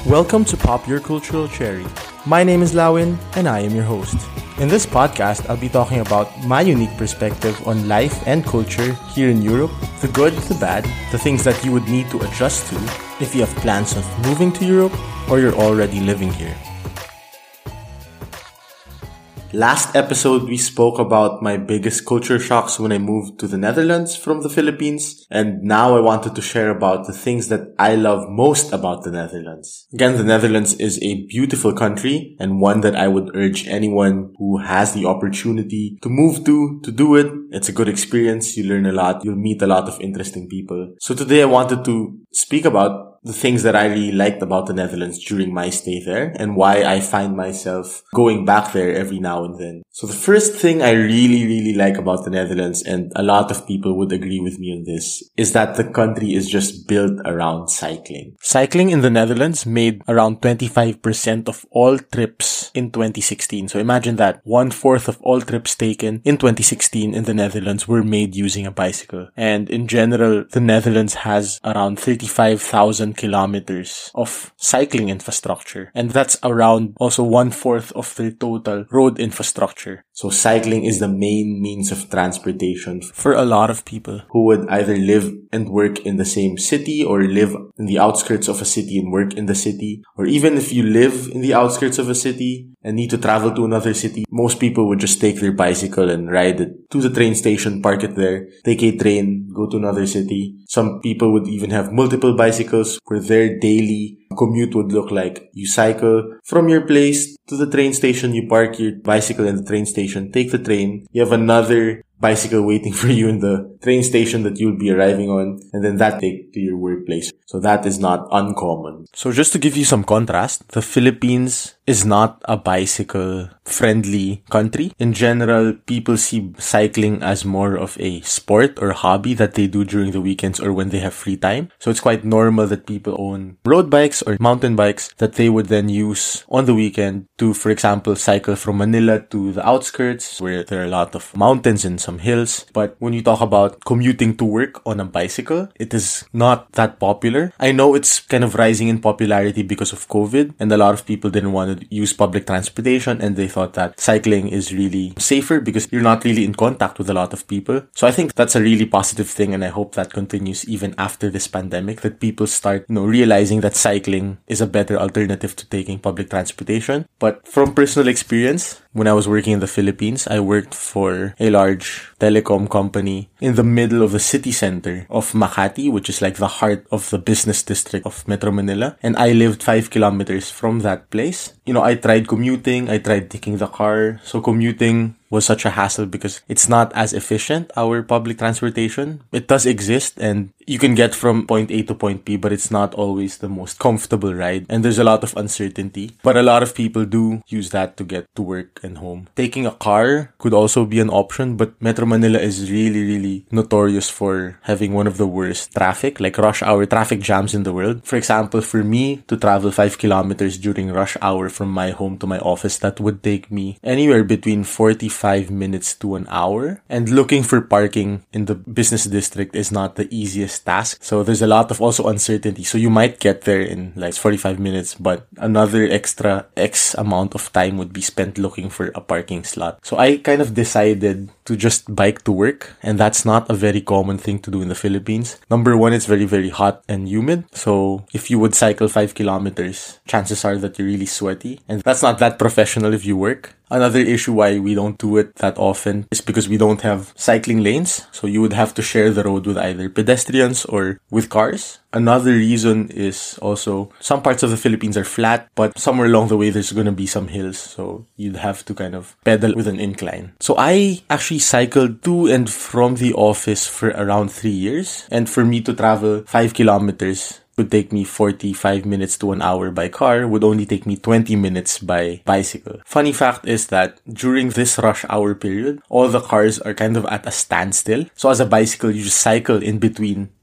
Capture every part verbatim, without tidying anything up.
Welcome to Pop Your Cultural Cherry. My name is Lawin, and I am your host. In this podcast, I'll be talking about my unique perspective on life and culture here in Europe, the good, the bad, the things that you would need to adjust to if you have plans of moving to Europe or you're already living here. Last episode, we spoke about my biggest culture shocks when I moved to the Netherlands from the Philippines. And now I wanted to share about the things that I love most about the Netherlands. Again, the Netherlands is a beautiful country and one that I would urge anyone who has the opportunity to move to, to do it. It's a good experience. You learn a lot. You'll meet a lot of interesting people. So today I wanted to speak about the things that I really liked about the Netherlands during my stay there and why I find myself going back there every now and then. So the first thing I really, really like about the Netherlands, and a lot of people would agree with me on this, is that the country is just built around cycling. Cycling in the Netherlands made around twenty-five percent of all trips in twenty sixteen. So imagine that. One-fourth of all trips taken in twenty sixteen in the Netherlands were made using a bicycle. And in general, the Netherlands has around thirty-five thousand kilometers of cycling infrastructure. And that's around also one-fourth of the total road infrastructure. So cycling is the main means of transportation for a lot of people who would either live and work in the same city or live in the outskirts of a city and work in the city. Or even if you live in the outskirts of a city and need to travel to another city, most people would just take their bicycle and ride it to the train station, park it there, take a train, go to another city. Some people would even have multiple bicycles where their daily commute would look like you cycle from your place to the train station, you park your bicycle in the train station, take the train, you have another bicycle waiting for you in the train station that you'll be arriving on, and then that take to your workplace. So that is not uncommon. So just to give you some contrast, the Philippines is not a bicycle-friendly country. In general, people see cycling as more of a sport or hobby that they do during the weekends or when they have free time. So it's quite normal that people own road bikes or mountain bikes that they would then use on the weekend to, for example, cycle from Manila to the outskirts where there are a lot of mountains and some hills. But when you talk about commuting to work on a bicycle, it is not that popular. I know it's kind of rising in popularity because of COVID, and a lot of people didn't want to use public transportation, and they thought that cycling is really safer because you're not really in contact with a lot of people. So I think that's a really positive thing, and I hope that continues even after this pandemic, that people start, you know, realizing that cycling is a better alternative to taking public transportation. But from personal experience, when I was working in the Philippines, I worked for a large telecom company in the middle of the city center of Makati, which is like the heart of the business district of Metro Manila. And I lived five kilometers from that place. You know, I tried commuting, I tried taking the car. So commuting was such a hassle because it's not as efficient, our public transportation. It does exist and you can get from point A to point B, but it's not always the most comfortable ride. And there's a lot of uncertainty. But a lot of people do use that to get to work and home. Taking a car could also be an option, but Metro Manila is really, really notorious for having one of the worst traffic, like rush hour traffic jams in the world. For example, for me to travel five kilometers during rush hour from my home to my office, that would take me anywhere between forty-five minutes to an hour. And looking for parking in the business district is not the easiest task. So there's a lot of also uncertainty. So you might get there in like forty-five minutes, but another extra X amount of time would be spent looking for a parking slot. So I kind of decided to just bike to work, and that's not a very common thing to do in the Philippines. Number one, it's very, very hot and humid. So if you would cycle five kilometers, chances are that you're really sweaty, and that's not that professional if you work. Another issue why we don't do it that often is because we don't have cycling lanes. So you would have to share the road with either pedestrians or with cars. Another reason is also some parts of the Philippines are flat, but somewhere along the way there's going to be some hills. So you'd have to kind of pedal with an incline. So I actually cycled to and from the office for around three years. And for me to travel five kilometers would take me forty-five minutes to an hour by car, would only take me twenty minutes by bicycle. Funny fact is that during this rush hour period, all the cars are kind of at a standstill. So as a bicycle, you just cycle in between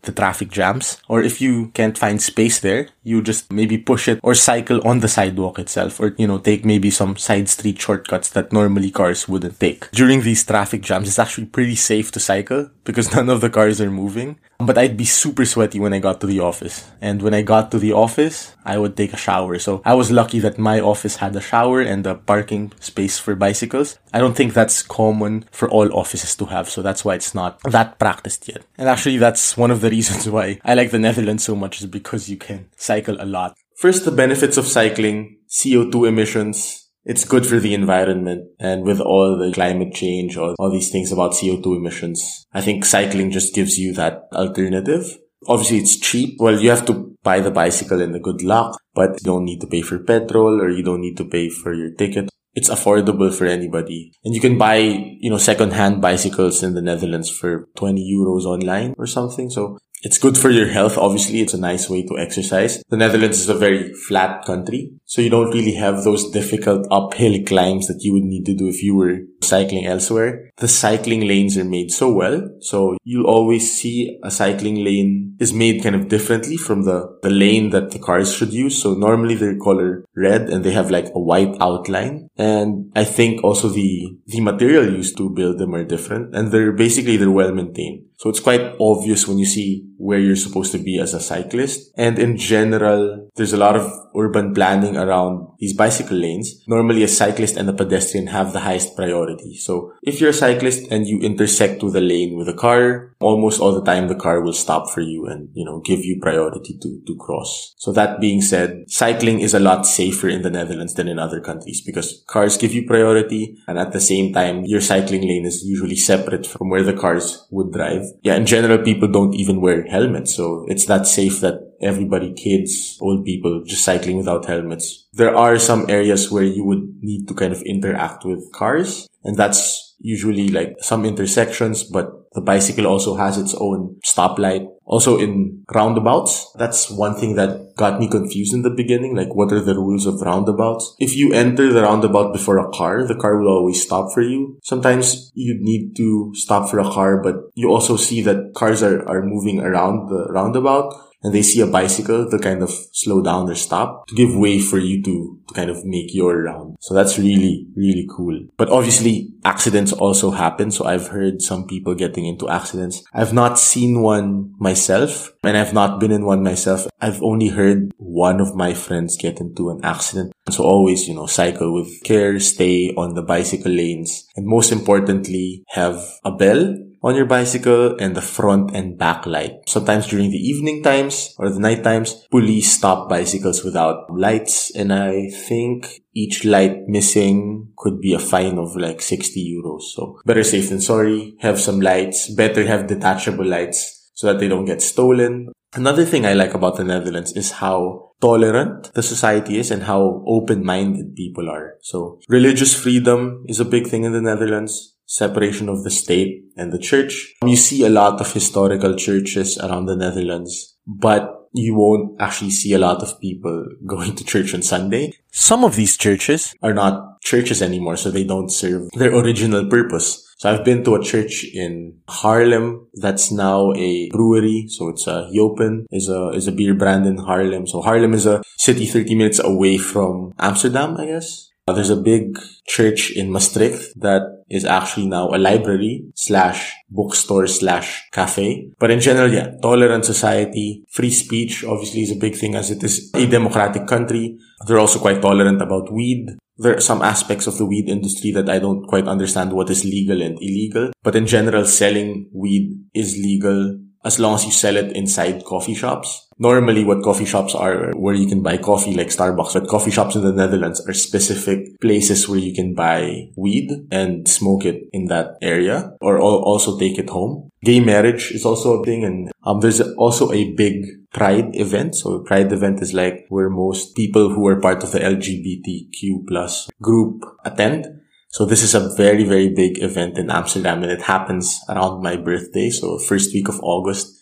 the traffic jams. Or if you can't find space there, you just maybe push it or cycle on the sidewalk itself, or, you know, take maybe some side street shortcuts that normally cars wouldn't take. During these traffic jams, it's actually pretty safe to cycle because none of the cars are moving. But I'd be super sweaty when I got to the office. And when I got to the office, I would take a shower. So I was lucky that my office had a shower and a parking space for bicycles. I don't think that's common for all offices to have. So that's why it's not that practiced yet. And actually, that's one of the reasons why I like the Netherlands so much, is because you can cycle a lot. First, the benefits of cycling: C O two emissions. It's good for the environment, and with all the climate change, all, all these things about C O two emissions, I think cycling just gives you that alternative. Obviously, it's cheap. Well, you have to buy the bicycle and the good luck, but you don't need to pay for petrol, or you don't need to pay for your ticket. It's affordable for anybody. And you can buy, you know, second-hand bicycles in the Netherlands for twenty euros online or something. So it's good for your health. Obviously, it's a nice way to exercise. The Netherlands is a very flat country, so you don't really have those difficult uphill climbs that you would need to do if you were cycling elsewhere. The cycling lanes are made so well, so you'll always see a cycling lane is made kind of differently from the, the lane that the cars should use. So normally they're color red and they have like a white outline. And I think also the, the material used to build them are different, and they're basically, they're well maintained. So it's quite obvious when you see where you're supposed to be as a cyclist. And in general, there's a lot of urban planning around these bicycle lanes. Normally a cyclist and a pedestrian have the highest priority. So if you're a cyclist and you intersect with a lane with a car, almost all the time the car will stop for you and, you know, give you priority to, to cross. So that being said, cycling is a lot safer in the Netherlands than in other countries because cars give you priority, and at the same time, your cycling lane is usually separate from where the cars would drive. Yeah, in general, people don't even wear helmets, so it's that safe that everybody, kids, old people, just cycling without helmets. There are some areas where you would need to kind of interact with cars, and that's usually like some intersections, but the bicycle also has its own stoplight. Also in roundabouts, that's one thing that got me confused in the beginning. Like, what are the rules of roundabouts? If you enter the roundabout before a car, the car will always stop for you. Sometimes you need to stop for a car, but you also see that cars are, are moving around the roundabout, and they see a bicycle, they'll kind of slow down or stop to give way for you to, to kind of make your round. So that's really, really cool. But obviously, accidents also happen. So I've heard some people getting into accidents. I've not seen one myself, and I've not been in one myself. I've only heard one of my friends get into an accident. So always, you know, cycle with care, stay on the bicycle lanes, and most importantly, have a bell on your bicycle and the front and back light. Sometimes during the evening times or the night times, police stop bicycles without lights, and I think each light missing could be a fine of like sixty euros. So better safe than sorry. Have some lights. Better have detachable lights so that they don't get stolen. Another thing I like about the Netherlands is how tolerant the society is and how open-minded people are. So religious freedom is a big thing in the Netherlands. Separation of the state and the church. You see a lot of historical churches around the Netherlands, but you won't actually see a lot of people going to church on Sunday. Some of these churches are not churches anymore, so they don't serve their original purpose. So I've been to a church in Haarlem that's now a brewery. So it's a Jopen, is a is a beer brand in Haarlem. So Haarlem is a city thirty minutes away from Amsterdam, I guess. There's a big church in Maastricht that is actually now a library slash bookstore slash cafe. But in general, yeah, tolerant society, free speech obviously is a big thing as it is a democratic country. They're also quite tolerant about weed. There are some aspects of the weed industry that I don't quite understand what is legal and illegal. But in general, selling weed is legal as long as you sell it inside coffee shops. Normally, what coffee shops are where you can buy coffee like Starbucks, but coffee shops in the Netherlands are specific places where you can buy weed and smoke it in that area or also take it home. Gay marriage is also a thing, and um, there's also a big Pride event. So a Pride event is like where most people who are part of the L G B T Q plus group attend. So this is a very, very big event in Amsterdam, and it happens around my birthday. So first week of August,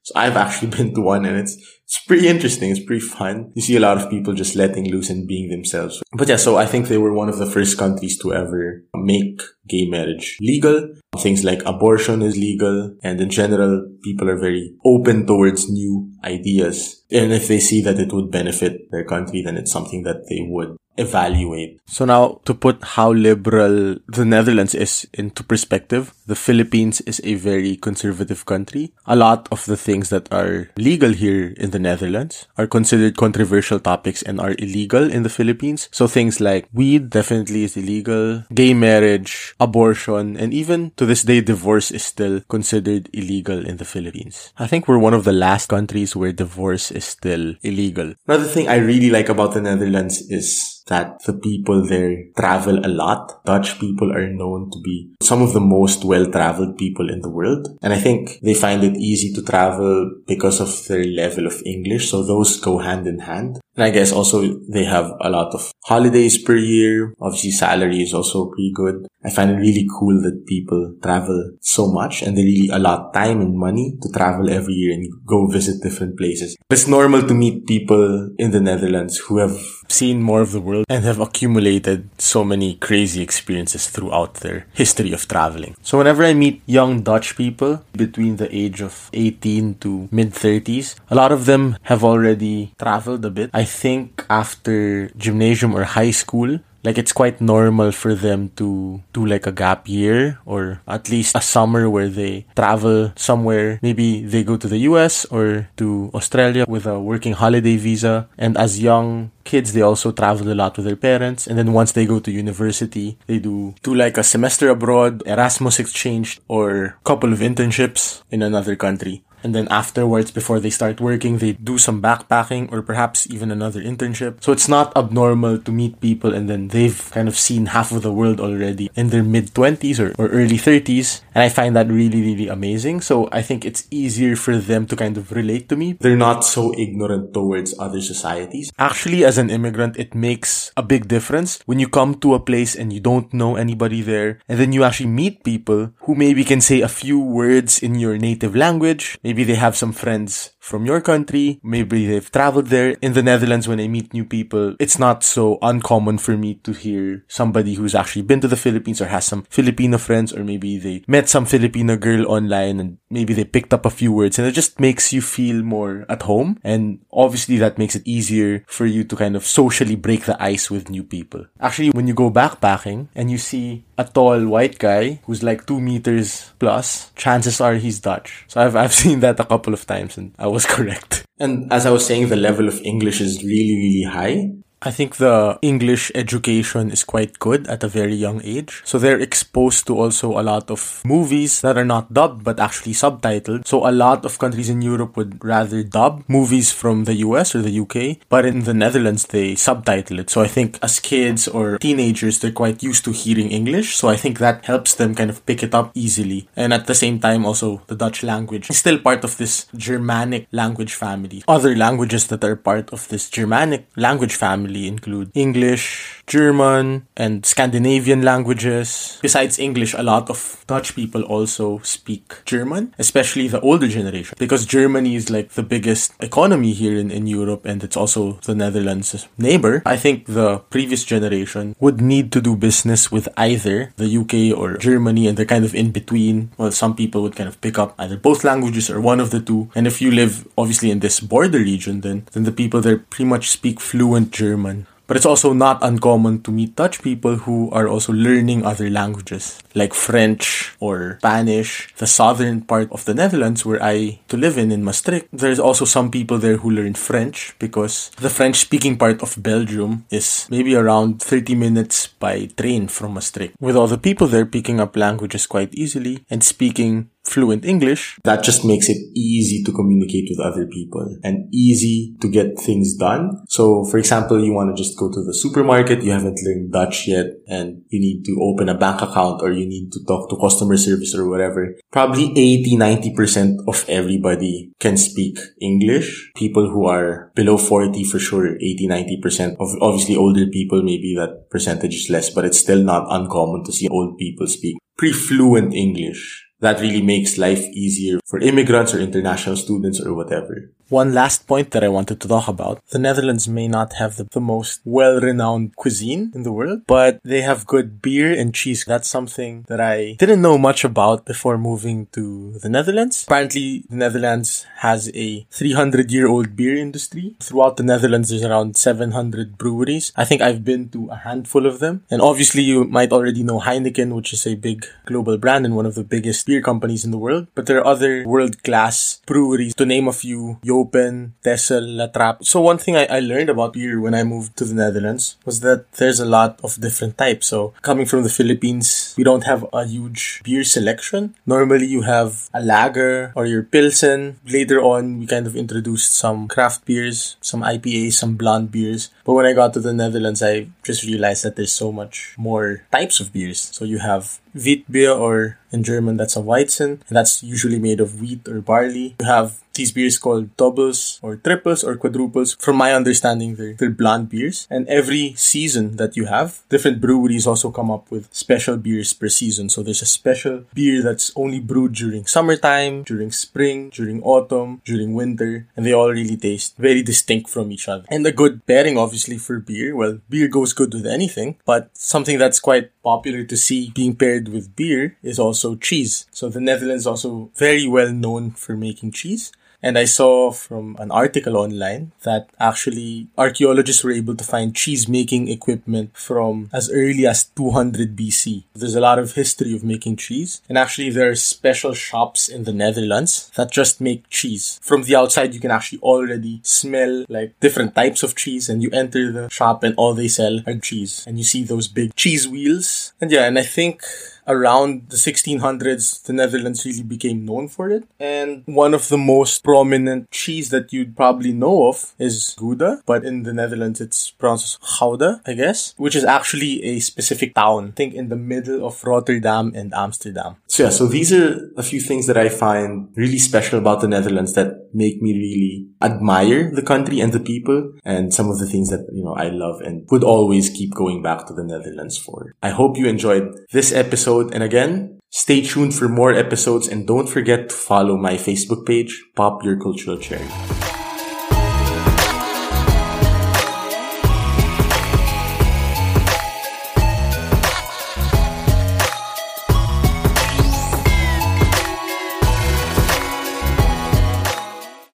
So I've actually been to one, and it's it's pretty interesting. It's pretty fun. You see a lot of people just letting loose and being themselves. But yeah, so I think they were one of the first countries to ever make gay marriage legal. Things like abortion is legal, and in general, people are very open towards new ideas. And if they see that it would benefit their country, then it's something that they would evaluate. So now, to put how liberal the Netherlands is into perspective, the Philippines is a very conservative country. A lot of the things that are legal here in the Netherlands are considered controversial topics and are illegal in the Philippines. So things like weed definitely is illegal, gay marriage, abortion, and even to this day, divorce is still considered illegal in the Philippines. I think we're one of the last countries where divorce is still illegal. Another thing I really like about the Netherlands is that the people there travel a lot. Dutch people are known to be some of the most well-traveled people in the world. And I think they find it easy to travel because of their level of English. So those go hand in hand. And I guess also they have a lot of holidays per year. Obviously, salary is also pretty good. I find it really cool that people travel so much and they really allot time and money to travel every year and go visit different places. It's normal to meet people in the Netherlands who have seen more of the world and have accumulated so many crazy experiences throughout their history of traveling. So whenever I meet young Dutch people between the age of eighteen to mid thirties, a lot of them have already traveled a bit. I think after gymnasium or high school, like it's quite normal for them to do like a gap year or at least a summer where they travel somewhere. Maybe they go to the U S or to Australia with a working holiday visa. And as young kids, they also travel a lot with their parents. And then once they go to university, they do, do like a semester abroad, Erasmus exchange, or a couple of internships in another country. And then afterwards, before they start working, they do some backpacking or perhaps even another internship. So it's not abnormal to meet people and then they've kind of seen half of the world already in their mid-twenties or, or early thirties. And I find that really, really amazing. So I think it's easier for them to kind of relate to me. They're not so ignorant towards other societies. Actually, as an immigrant, it makes a big difference when you come to a place and you don't know anybody there. And then you actually meet people who maybe can say a few words in your native language. Maybe they have some friends from your country. Maybe they've traveled there. In the Netherlands, when I meet new people, it's not so uncommon for me to hear somebody who's actually been to the Philippines or has some Filipino friends, or maybe they met some Filipino girl online and maybe they picked up a few words, and it just makes you feel more at home. And obviously that makes it easier for you to kind of socially break the ice with new people. Actually, when you go backpacking and you see a tall white guy who's like two meters plus, chances are he's Dutch. So I've I've seen that a couple of times and I was correct. And as I was saying, the level of English is really, really high. I think the English education is quite good at a very young age. So they're exposed to also a lot of movies that are not dubbed but actually subtitled. So a lot of countries in Europe would rather dub movies from the U S or the U K. But in the Netherlands, they subtitle it. So I think as kids or teenagers, they're quite used to hearing English. So I think that helps them kind of pick it up easily. And at the same time, also the Dutch language is still part of this Germanic language family. Other languages that are part of this Germanic language family include English, German, and Scandinavian languages. Besides English, a lot of Dutch people also speak German, especially the older generation, because Germany is like the biggest economy here in, in Europe, and it's also the Netherlands' neighbor. I think the previous generation would need to do business with either the U K or Germany, and they're kind of in between. Well, some people would kind of pick up either both languages or one of the two. And if you live obviously in this border region, then, then the people there pretty much speak fluent German. But it's also not uncommon to meet Dutch people who are also learning other languages, like French or Spanish. The southern part of the Netherlands, where I to live in, in Maastricht, there's also some people there who learn French, because the French-speaking part of Belgium is maybe around thirty minutes by train from Maastricht. With all the people there picking up languages quite easily and speaking fluent English, that just makes it easy to communicate with other people and easy to get things done. So, for example, you want to just go to the supermarket, you haven't learned Dutch yet, and you need to open a bank account or you need to talk to customer service or whatever. Probably eighty to ninety percent of everybody can speak English. People who are below forty, for sure, eighty to ninety percent. Of obviously older people, maybe that percentage is less, but it's still not uncommon to see old people speak pretty fluent English. that really makes life easier for immigrants or international students or whatever. One last point that I wanted to talk about. The Netherlands may not have the, the most well-renowned cuisine in the world, but they have good beer and cheese. That's something that I didn't know much about before moving to the Netherlands. Apparently, the Netherlands has a three hundred year old beer industry. Throughout the Netherlands, there's around seven hundred breweries. I think I've been to a handful of them. And obviously, you might already know Heineken, which is a big global brand and one of the biggest beer companies in the world. But there are other world-class breweries, to name a few: Open, Texel, La Trappe. So one thing I, I learned about beer when I moved to the Netherlands was that there's a lot of different types. So coming from the Philippines, we don't have a huge beer selection. Normally you have a lager or your Pilsen. Later on, we kind of introduced some craft beers, some I P As, some blonde beers. But when I got to the Netherlands, I just realized that there's so much more types of beers. So you have Witbier, or in German, that's a Weizen, and that's usually made of wheat or barley. You have these beers called doubles or triples or quadruples. From my understanding, they're, they're blonde beers. And every season that you have, different breweries also come up with special beers per season. So there's a special beer that's only brewed during summertime, during spring, during autumn, during winter, and they all really taste very distinct from each other. And a good pairing, obviously, for beer, well, beer goes good with anything, but something that's quite popular to see being paired with beer is also cheese. So the Netherlands is also very well known for making cheese. And I saw from an article online that actually archaeologists were able to find cheese-making equipment from as early as two hundred B C. There's a lot of history of making cheese. And actually there are special shops in the Netherlands that just make cheese. From the outside, you can actually already smell like different types of cheese. And you enter the shop and all they sell are cheese. And you see those big cheese wheels. And yeah, and I think around the sixteen hundreds, the Netherlands really became known for it. And one of the most prominent cheese that you'd probably know of is Gouda. But in the Netherlands, it's pronounced Gouda, I guess, which is actually a specific town, I think in the middle of Rotterdam and Amsterdam. So yeah, so these are a few things that I find really special about the Netherlands that make me really admire the country and the people, and some of the things that, you know, I love and would always keep going back to the Netherlands for. I hope you enjoyed this episode. And again, stay tuned for more episodes and don't forget to follow my Facebook page, Pop Your Cultural Cherry.